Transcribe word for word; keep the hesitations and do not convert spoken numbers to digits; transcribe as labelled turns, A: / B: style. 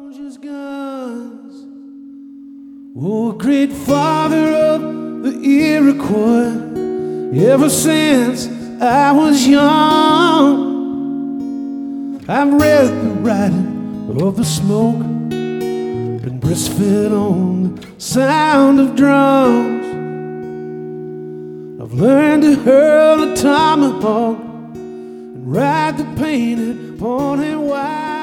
A: soldiers' guns. Oh, great father of the Iroquois, ever since I was young, I've read the writing of the smoke and breastfed on the sound of drums. I've learned to hurl a tomahawk and ride the painted pony wide.